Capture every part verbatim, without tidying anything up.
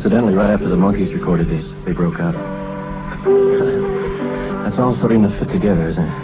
Incidentally, right after the Monkees recorded this, they broke up. That's all starting to fit together, isn't it?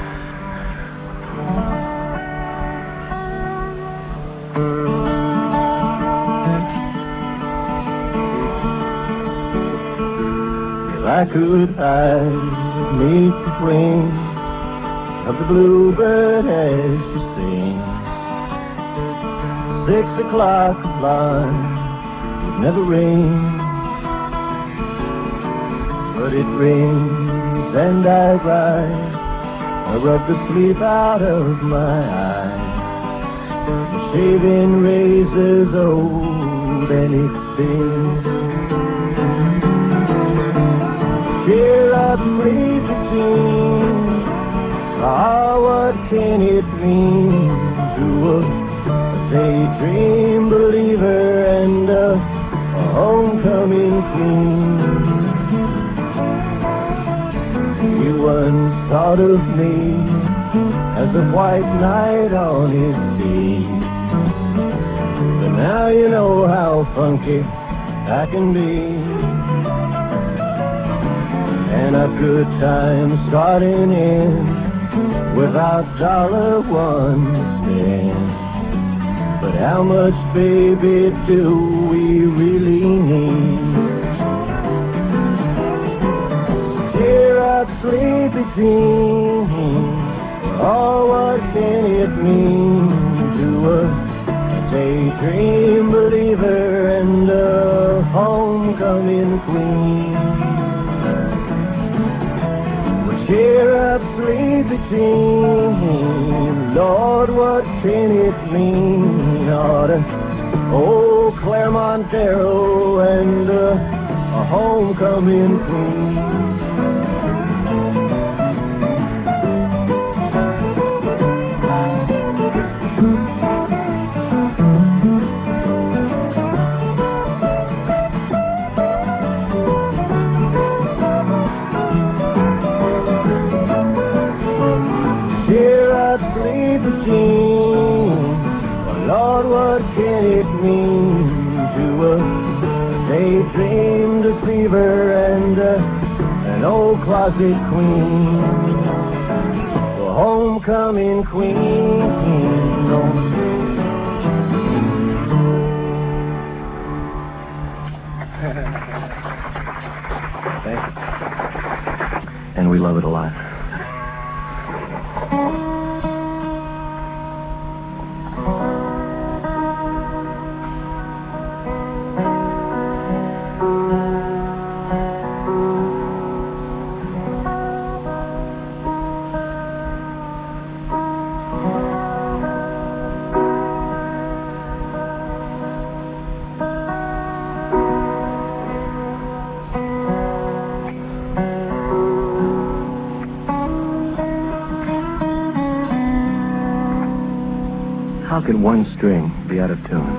If I could hide beneath the wings of the bluebird as she sings, six o'clock alarm would never ring, but it rings and I rise. I rub the sleep out of my eyes. The shaving razor's old and it's thin. Cheer up, sleepy teen. Ah, what can it mean to a daydream believer and a, a homecoming queen? You once thought of me as a white knight on his steed, but now you know how funky I can be. And a good time starting in without dollar one to spend. But how much, baby, do we really need? Cheer up, sleepy teen. Oh, what can it mean to a daydream believer and a homecoming queen? Cheer up, sleepy teen. Lord, what can it mean? Oh, to old Claremont Darrow and uh, a homecoming queen. Lord, what can it mean to a daydream deceiver and uh, an old closet queen? The homecoming queen. Thank you. And we love it a lot. How can one string be out of tune?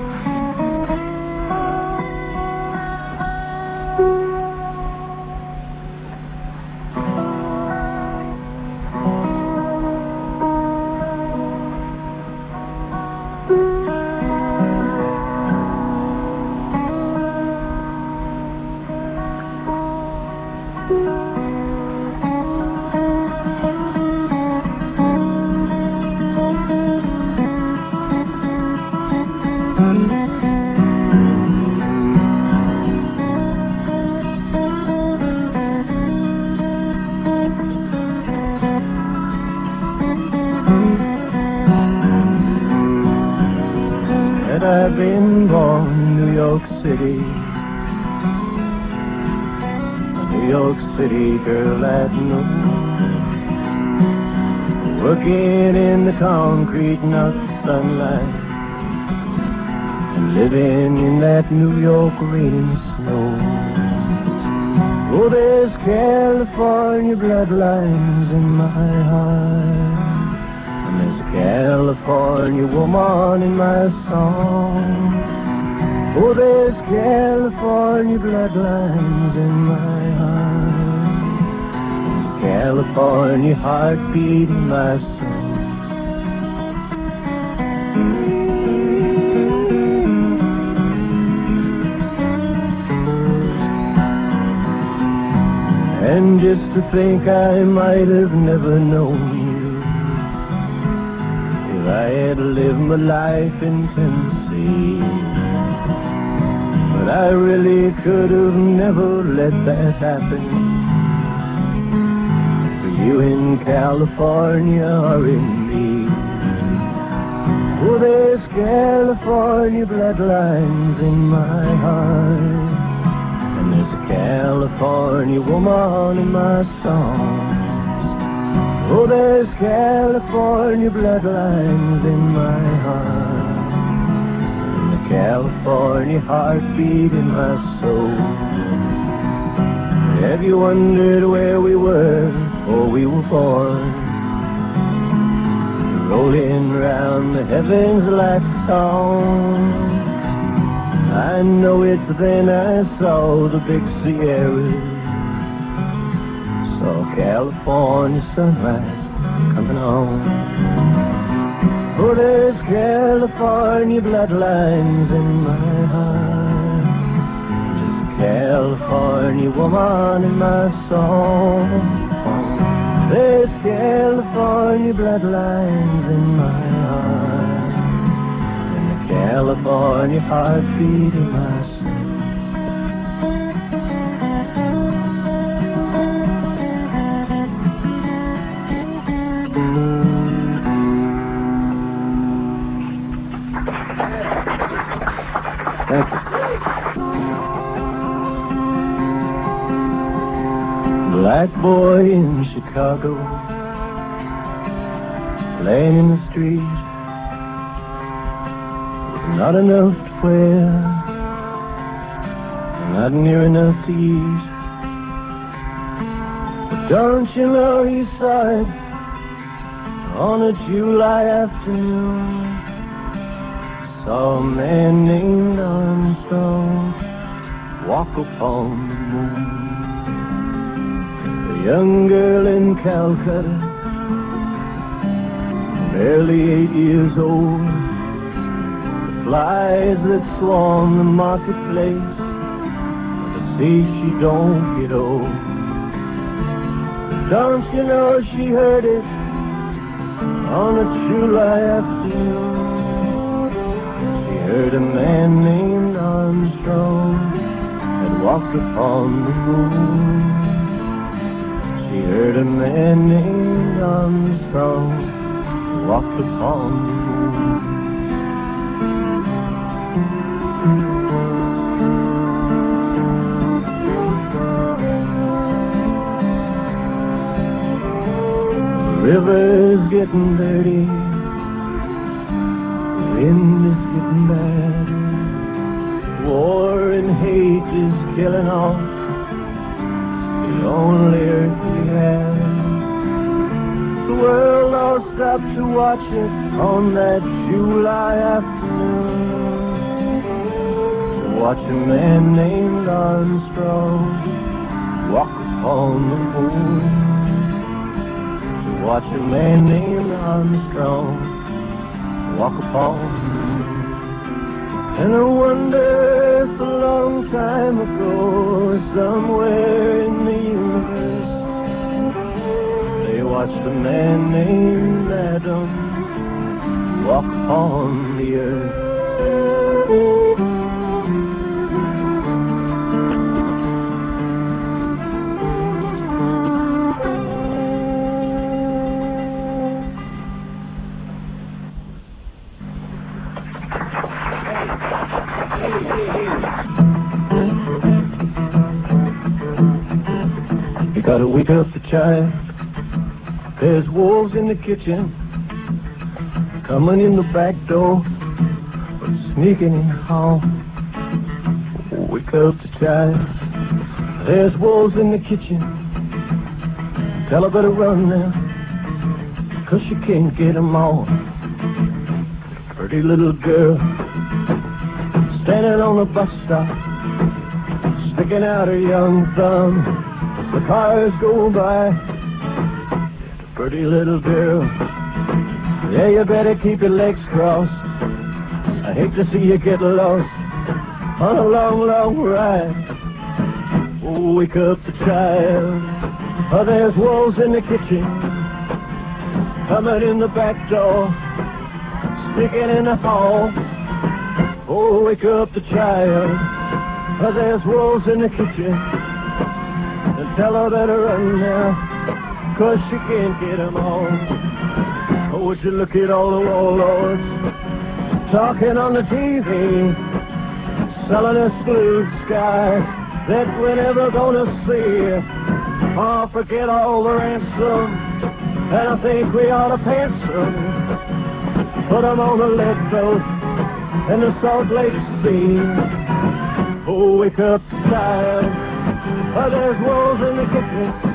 I've been born in New York City, a New York City girl at noon, working in the concrete, not the sunlight, and living in that New York rain and snow. Oh, there's California bloodlines in my heart, and there's a California woman in my song. Oh, there's California bloodlines in my heart, there's a California heartbeat in my soul. And just to think I might have never known you if I had lived my life in Tennessee. But I really could have never let that happen for you in California or in me. Oh, there's California bloodlines in my heart, and there's a California woman in my song. Oh, there's California bloodlines in my heart, and the California heartbeat in my soul. Have you wondered where we were before we were born? Rolling round the heavens like a song. I know it's then I saw the big Sierras, saw California sunrise coming on. Oh, there's California bloodlines in my heart, there's a California woman in my song. There's California bloodlines in my heart, and the California heartbeat in my soul. Thank you. Black boy in Chicago, playing in the street, with not enough to wear, not near enough to eat. But don't you know he saw it on a July afternoon? Saw a man named Armstrong walk upon the moon. A young girl in Calcutta, barely eight years old. The flies that swarm the marketplace, to see she don't get old. Don't you know she heard it on a July afternoon? She heard a man named Armstrong had walked upon the moon. She heard a man named Armstrong walked upon the moon. The river's getting dirty, the wind is getting bad, war and hate is killing off the only earth we have. The world all stopped to watch it on that July afternoon, to watch a man named Armstrong walk upon the moon. To watch a man named Armstrong walk upon the moon. And I wonder if a long time ago, somewhere in the universe, they watched a man named Adam walk upon the earth. You gotta wake up the child. There's wolves in the kitchen, coming in the back door, but sneaking in the hall. Wake up the child. There's wolves in the kitchen. Tell her better run now, 'cause she can't get 'em all. Pretty little girl standing on a bus stop, sticking out her young thumb as the cars go by. Pretty little girl, yeah, you better keep your legs crossed. I hate to see you get lost on a long, long ride. Oh, wake up the child. Oh, there's wolves in the kitchen, coming in the back door, sneaking in the hall. Oh, wake up the child. Oh, there's wolves in the kitchen, and tell her that run now, 'cause she can't get them all. Oh, would you look at all the warlords talking on the T V, selling us blue skies that we're never gonna see. Oh, forget all the ransom, and I think we ought to pants them, put them on the lead boat in the Salt Lake Sea. Oh, wake up, child. Oh, there's wolves in the kitchen,